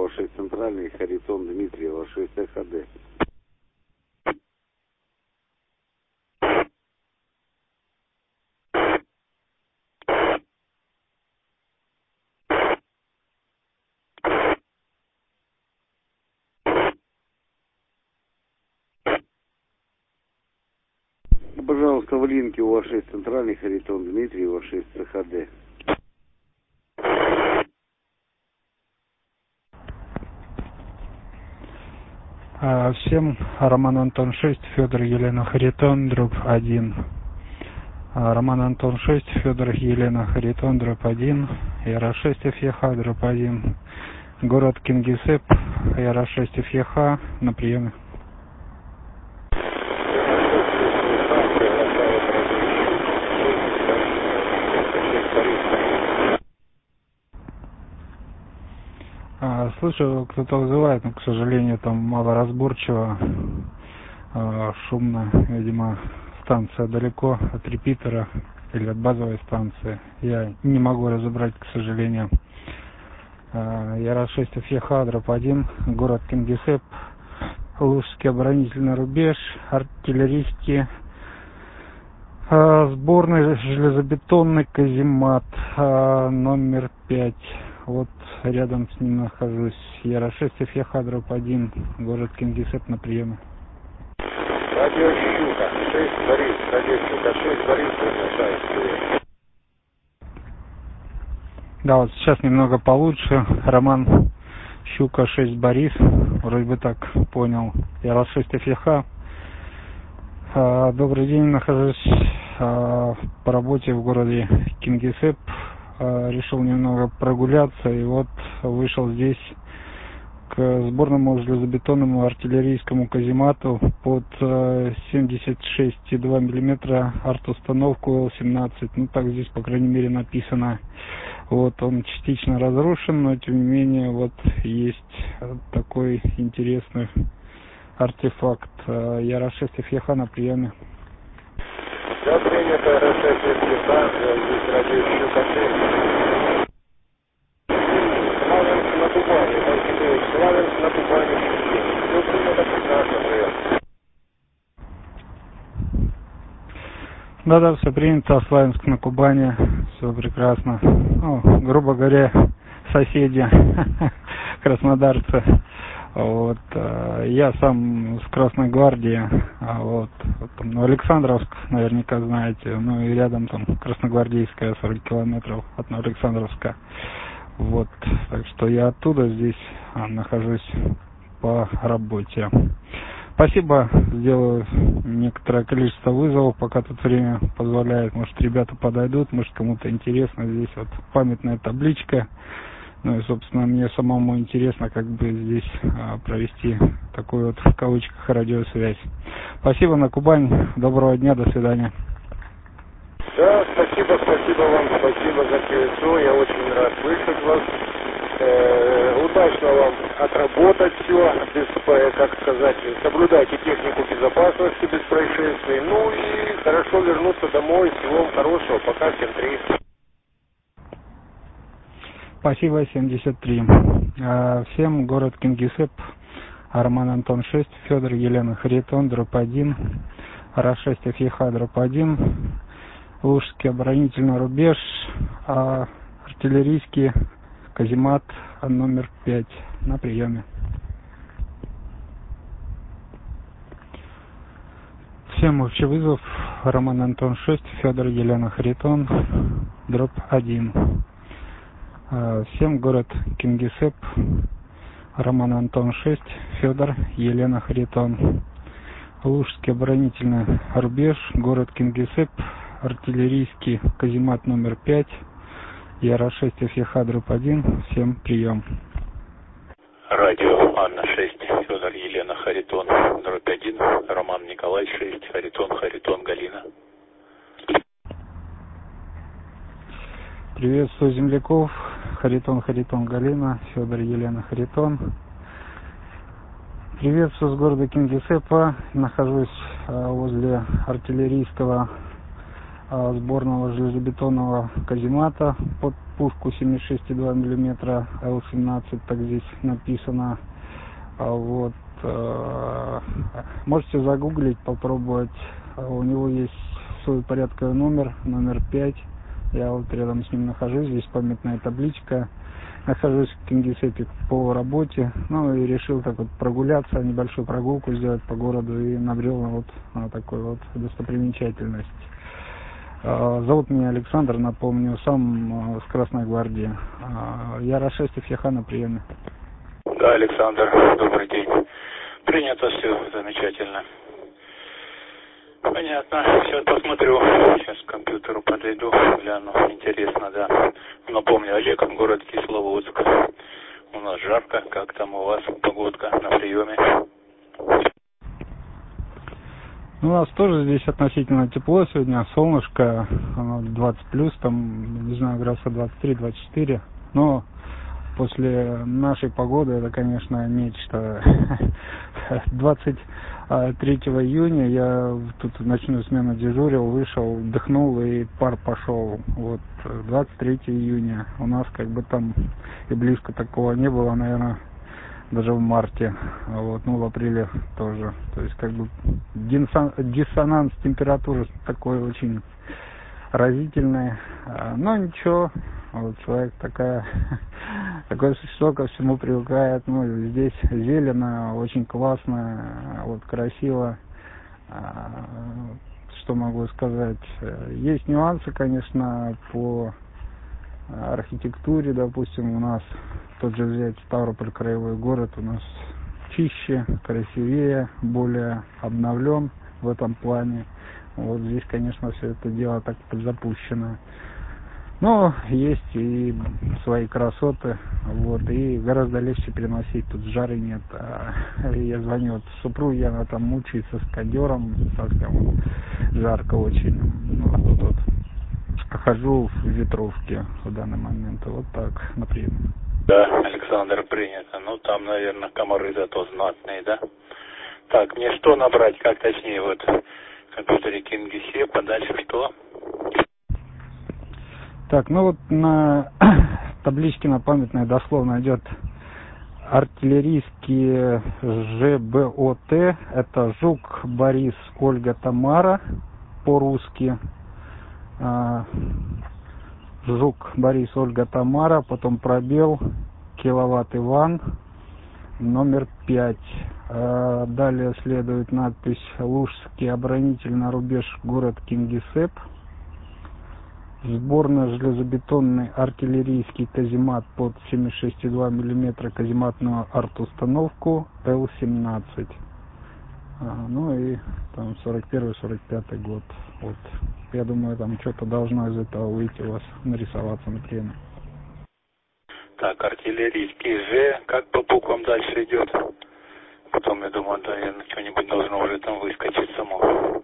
6 центральный, Харитон Дмитриева 6 ХД. Пожалуйста, в линке у вас 6 центральный, Харитон Дмитриева 6 ХД. Всем Роман Антон 6, Федор Елена Харитон, дробь 1. Роман Антон 6, Федор Елена Харитон, дробь 1. Яра-6 ФЕХ, дробь 1. Город Кингисепп, Яра-6 ФЕХ, на приеме. Слышу, кто-то вызывает, но, к сожалению, там малоразборчиво, шумно, видимо, станция далеко от репитера или от базовой станции. Я не могу разобрать, к сожалению. Яра-6 ФЕХ, дробь 1, город Кингисепп, Лужский оборонительный рубеж, артиллерийский, сборный железобетонный каземат, номер 5. Вот рядом с ним нахожусь. Яра-6 ФЕХ, дробь 1, город Кингисепп, на приеме. Радио Щука, 6 Борис, радио Щука, 6 Борис, приглашает. Да, вот сейчас немного получше. Роман Щука, 6 Борис, вроде бы так понял. Яра-6 ФЕХ. Добрый день, нахожусь по работе в городе Кингисепп. Решил немного прогуляться и вот вышел здесь к сборному железобетонному артиллерийскому каземату под 76,2 мм арт-установку Л-17. Ну так здесь, по крайней мере, написано. Вот он частично разрушен, но тем не менее вот есть такой интересный артефакт. Яра-6 ФЕХ на приеме. Все принято, Яра-6 ФЕХ, здесь радио Щука 6. Славянск на Кубани, Танкидеев, Славянск на Кубани, все принято, прекрасно, прием. Да, все принято, Славянск на Кубани, все прекрасно. Ну, грубо говоря, соседи, краснодарцы. Вот, я сам с Красной Гвардии, вот там, ну, Александровск, наверняка знаете, ну и рядом там Красногвардейская, 40 километров от Александровска. Вот, так что я оттуда здесь нахожусь по работе. Спасибо, сделаю некоторое количество вызовов, пока тут время позволяет. Может, ребята подойдут, может, кому-то интересно. Здесь вот памятная табличка. Ну и, собственно, мне самому интересно, как бы здесь провести такую вот, в кавычках, радиосвязь. Спасибо, на Кубань. Доброго дня, до свидания. Да, спасибо вам, спасибо за КСО, я очень рад слышать вас. Удачно вам отработать все, как сказать, соблюдайте технику безопасности без происшествий, ну и хорошо вернуться домой, всего вам хорошего, пока, всем 3. Спасибо, 73. Всем город Кингисепп, Роман Антон 6, Федор Елена Харитон, дробь 1, Яра-6 ФЕХ, дробь 1, Лужский оборонительный рубеж, артиллерийский каземат номер 5, на приеме. Всем общий вызов, Роман Антон 6, Федор Елена Харитон, дробь 1. Всем город Кингисепп, Роман Антон 6, Федор Елена Харитон. Лужский оборонительный рубеж, город Кингисепп, артиллерийский каземат номер 5, Яра-6 ФЕХ, дробь 1. Всем прием. Радио Анна-6, Федор Елена Харитон, дробь 1, Роман Николай 6, Харитон, Галина. Приветствую земляков, Харитон, Галина, Федор Елена Харитон. Приветствую с города Кингисеппа, нахожусь возле артиллерийского сборного железобетонного каземата под пушку 76,2 мм Л-17, так здесь написано. Вот. Можете загуглить, попробовать. У него есть свой порядковый номер 5. Я вот рядом с ним нахожусь, здесь памятная табличка. Нахожусь в Кингисеппе по работе, ну и решил так вот прогуляться, небольшую прогулку сделать по городу и набрел на такую вот достопримечательность. Зовут меня Александр, напомню, сам с Красной Гвардии. Я Рашестов Яха на приеме. Да, Александр, добрый день. Принято все, замечательно. Понятно, сейчас посмотрю, сейчас к компьютеру подойду, гляну, интересно, да. Напомню, Олег, город Кисловодск. У нас жарко, как там у вас погодка на приеме? У нас тоже здесь относительно тепло сегодня, солнышко, 20+, там, не знаю, градуса 23-24, но после нашей погоды это, конечно, нечто. 23 июня я тут в ночную смену дежурил, вышел, вдохнул и пар пошел. Вот 23 июня у нас как бы там и близко такого не было, наверное, даже в марте. Вот, ну в апреле тоже. То есть как бы диссонанс температуры такой очень разительный. Но ничего, вот человек такое существо, ко всему привыкает. Ну, здесь зелено, очень классно, вот красиво. Что могу сказать? Есть нюансы, конечно, по архитектуре, допустим, у нас тот же взять Ставрополь, краевой город, у нас чище, красивее, более обновлен в этом плане. Вот здесь, конечно, все это дело так подзапущено. Но есть и свои красоты, вот, и гораздо легче переносить, тут жары нет. Я звоню вот супруге, она там мучается с кондером, совсем жарко очень. Вот тут вот хожу в ветровке в данный момент, вот так, например. Да, Александр, принято. Ну, там, наверное, комары зато знатные, да? Так, мне что набрать, как точнее, вот, в компьютере Кингисепп, а дальше что? Так, ну вот на табличке на памятной дословно идет артиллерийские ЖБОТ, это Жук, Борис, Ольга, Тамара, по-русски. Жук, Борис, Ольга, Тамара, потом пробел, Киловатт Иван, номер 5. Далее следует надпись Лужский оборонительный рубеж, город Кингисепп. Сборно-железобетонный артиллерийский каземат под 76,2 мм казематную арт-установку Л-17. Ну и там 41-45 год. Вот. Я думаю, там что-то должно из этого выйти у вас, нарисоваться, например. Так, артиллерийский Ж, как по буквам дальше идет? Потом, я думаю, наверное, что-нибудь должно уже там выскочить само.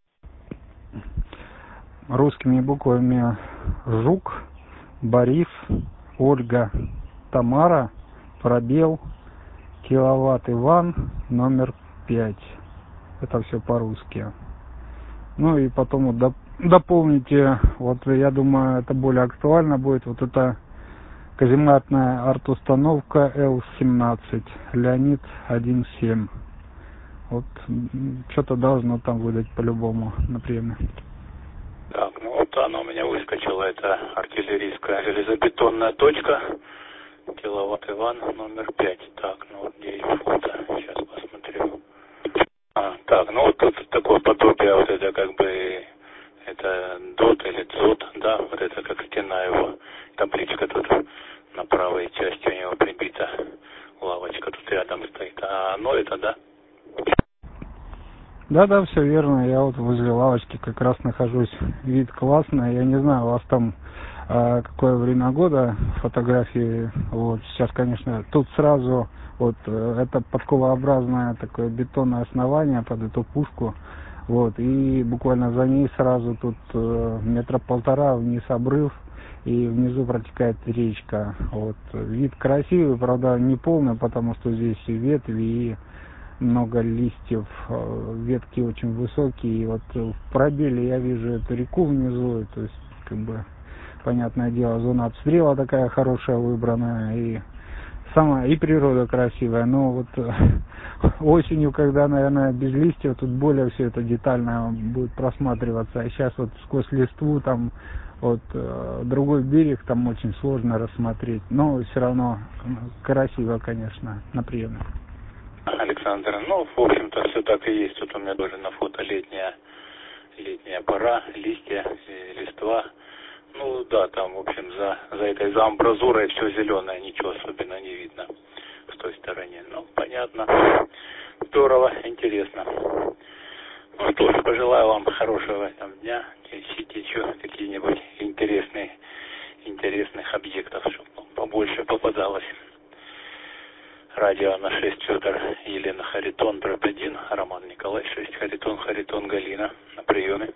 Русскими буквами Жук, Борис, Ольга, Тамара, пробел, Киловатт Иван, номер 5. Это все по-русски. Ну и потом вот дополните, вот я думаю, это более актуально будет, вот это казематная арт-установка Л-17, Леонид 1.7. Вот что-то должно там выдать по-любому, например. Так, ну вот оно у меня выскочило, это артиллерийская железобетонная точка, Киловатт Иван, номер 5. Так, ну вот где фото, сейчас посмотрю. Так, ну вот тут такое подобие, вот это как бы, это ДОТ или ДЗОТ, да, вот это как стена его, табличка тут на правой части у него прибита, лавочка тут рядом стоит, ну это, да? Да, все верно. Я вот возле лавочки как раз нахожусь. Вид классный. Я не знаю, у вас там какое время года фотографии. Вот сейчас, конечно, тут сразу вот это подковообразное такое бетонное основание под эту пушку. Вот, и буквально за ней сразу тут 1,5 метра вниз обрыв, и внизу протекает речка. Вот, вид красивый, правда, не полный, потому что здесь ветви и много листьев, ветки очень высокие, и вот в пробеле я вижу эту реку внизу, то есть, как бы, понятное дело, зона обстрела такая хорошая выбранная, и природа красивая, но вот осенью, когда, наверное, без листьев, тут более все это детально будет просматриваться, а сейчас вот сквозь листву там вот другой берег, там очень сложно рассмотреть, но все равно красиво, конечно, на приеме. Александр, ну, в общем-то, все так и есть. Тут у меня тоже на фото летняя пора, листья, листва. Ну, да, там, в общем, за амбразурой все зеленое, ничего особенно не видно в той стороне. Ну, понятно. Здорово, интересно. Ну что ж, пожелаю вам хорошего там дня. Ищите еще какие-нибудь интересных объектов, чтобы побольше попадалось. Радио на 6 Федор, Елена Харитон, дробь 1, Роман Николай, 6 Харитон Галина, на приеме.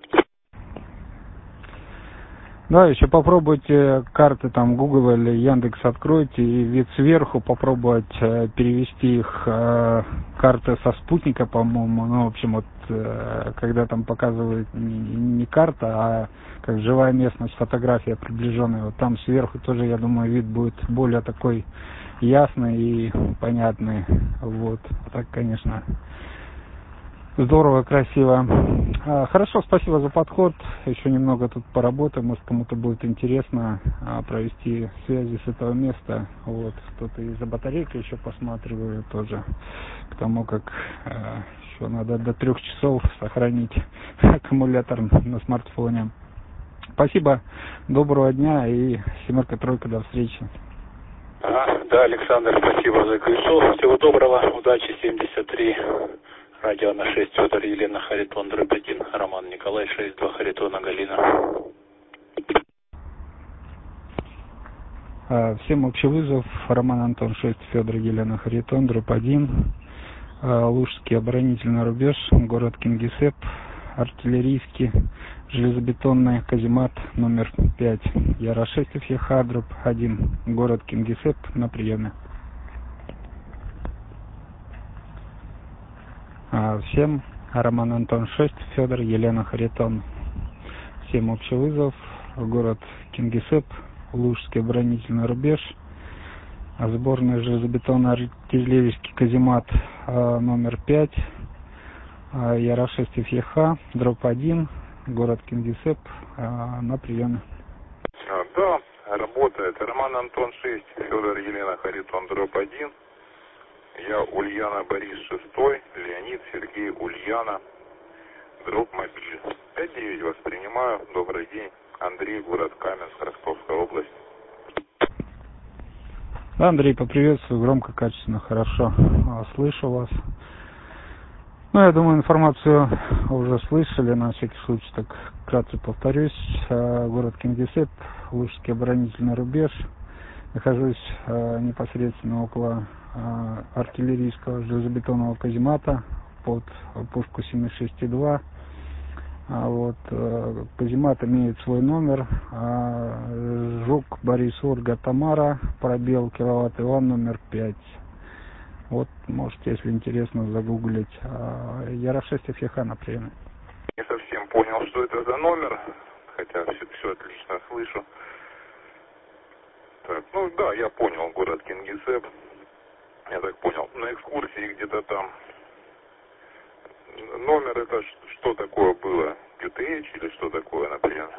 Да, еще попробуйте карты там Google или Яндекс откройте и вид сверху попробовать перевести их карты со спутника, по-моему, ну, в общем, вот когда там показывают не карта, а как живая местность, фотография приближенная, вот там сверху тоже, я думаю, вид будет более такой ясный и понятный, вот, так, конечно, здорово, красиво. Хорошо, спасибо за подход. Еще немного тут поработаем. Может, кому-то будет интересно провести связи с этого места. Вот, кто-то из-за батарейки еще посматриваю тоже. Потому как еще надо до 3 часов сохранить аккумулятор на смартфоне. Спасибо, доброго дня и 7-3, до встречи. Да, Александр, спасибо за колесо. Всего доброго, удачи, 73. Радио на 6 Федор, Елена Харитон, дробь 1, Роман Николай, 6-2 Харитона Галина. Всем общий вызов. Роман Антон, 6 Федор, Елена Харитон, дробь 1. Лужский оборонительный рубеж, город Кингисепп, артиллерийский, железобетонный каземат номер 5. Ярашестов ЕХ, дробь 1, город Кингисепп, на приеме. Всем Роман Антон, 6 Федор, Елена Харитон. Всем общий вызов. Город Кингисепп, Лужский оборонительный рубеж, сборный железобетонно-артиллерийский каземат номер 5, Ярашестов ЕХ, дробь 1, город Кингисепп, на приеме. Да, работает. Роман Антон, 6 Федор, Елена Харитон, дробь 1. Я Ульяна Борис 6, Леонид Сергей Ульяна, дробь мобиль. 5-9 воспринимаю. Добрый день. Андрей, город Каменск, Ростовская область. Да, Андрей, поприветствую, громко, качественно, хорошо слышу вас. Ну, я думаю, информацию уже слышали, на всякий случай так вкратце повторюсь. Город Кингисепп, Лужский оборонительный рубеж. Нахожусь непосредственно около артиллерийского железобетонного каземата под пушку 7,62. Вот, каземат имеет свой номер. Жук Борис Ольга Тамара, пробел киловатт Иван, номер 5. Вот, можете, если интересно, загуглить. Ярашестов ЕХ на приеме. Не совсем понял, что это за номер, хотя все отлично слышу. Так, ну да, я понял, город Кингисепп. Я так понял, на экскурсии где-то там. Номер это что такое было? QTH или что такое, например?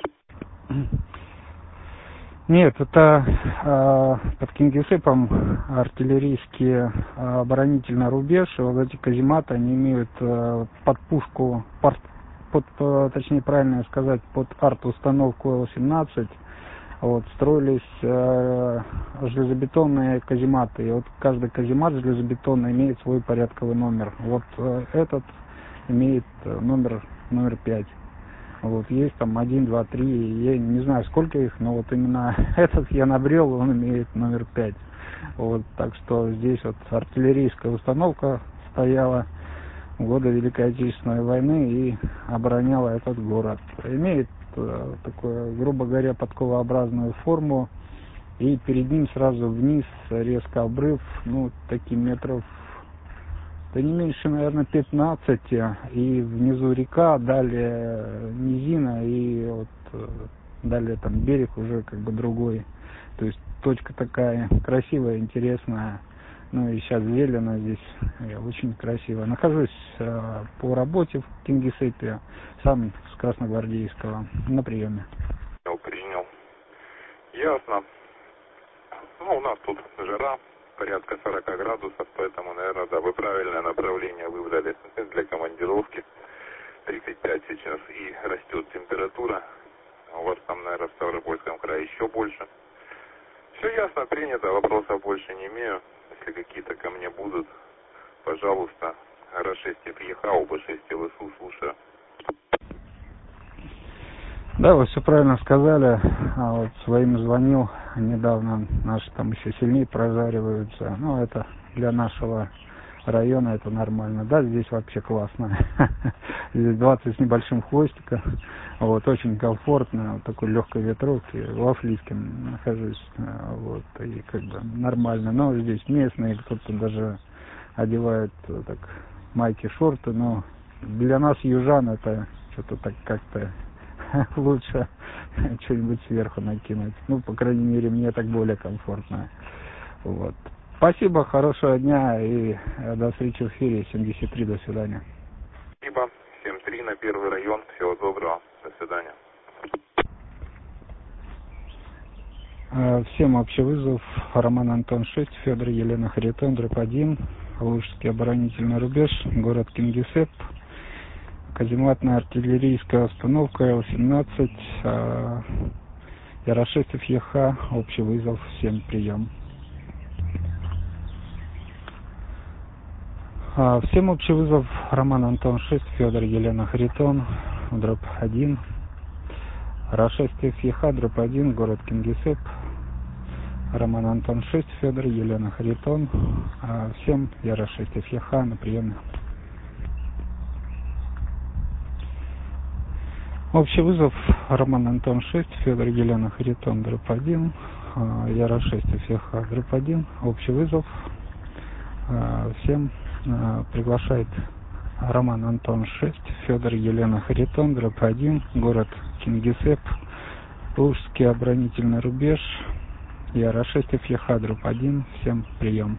Нет, это под Кингисеппом артиллерийский оборонительный рубеж. Вот эти казематы, они имеют под пушку, точнее правильно сказать, под арт-установку Л-17. Вот, строились железобетонные казематы. И вот каждый каземат железобетонный имеет свой порядковый номер. Вот этот имеет номер 5. Вот, есть там 1, 2, 3, я не знаю сколько их, но вот именно этот я набрел, он имеет номер 5. Вот, так что здесь вот артиллерийская установка стояла в годы Великой Отечественной войны и обороняла этот город. Имеет такую, грубо говоря, подковообразную форму, и перед ним сразу вниз резко обрыв, ну, таких метров да не меньше, наверное, 15, и внизу река, далее низина, и вот далее там берег уже как бы другой. То есть точка такая красивая, интересная. Ну и сейчас зелено здесь, очень красиво. Нахожусь по работе в Кингисеппе, сам с Красногвардейского, на приеме. Принял. Ясно. Ну, у нас тут жара, порядка 40 градусов, поэтому, наверное, да, вы правильное направление выбрали для командировки. 35 сейчас, и растет температура. У вас там, наверное, в Ставропольском крае еще больше. Все ясно, принято, вопросов больше не имею. Если какие-то ко мне будут, пожалуйста, РА-6 ЕХ, ОБ-6 ЛСУ, слушаю. Да, вы все правильно сказали. Вот своим звонил недавно, наши там еще сильнее прожариваются. Ну, это для нашего района это нормально. Да, здесь вообще классно. Здесь 20 с небольшим хвостиком. Вот, очень комфортно. Вот такой легкой ветровки. Во Флиском нахожусь. Вот, и как бы нормально. Но здесь местные, кто-то даже одевает так майки, шорты. Но для нас, южан, это что-то так как-то лучше что-нибудь сверху накинуть. Ну, по крайней мере, мне так более комфортно. Вот. Спасибо, хорошего дня и до встречи в эфире. 73, до свидания. Спасибо. 7-3 на первый район. Всего доброго. До свидания. Всем общий вызов. Роман Антон 6, Федор Елена Харитон, дробь 1, Лужский оборонительный рубеж, город Кингисепп. Казематная артиллерийская установка Л-17, РА-6 ЕХ, общий вызов, всем прием. Всем общий вызов, Роман Антон 6, Федор Елена Харитон, дробь 1, РА-6 ЕХ, дробь 1, город Кингисепп. Роман Антон 6, Федор Елена Харитон, всем РА-6 ЕХ на приеме. Общий вызов, Роман Антон 6, Федор Елена Харитон, дробь 1, РА-6 ЕХ, дробь 1, общий вызов, всем приглашает Роман Антон 6, Федор Елена Харитон, дробь 1, город Кингисепп, Лужский оборонительный рубеж, РА-6 ЕХ, дробь 1, всем прием.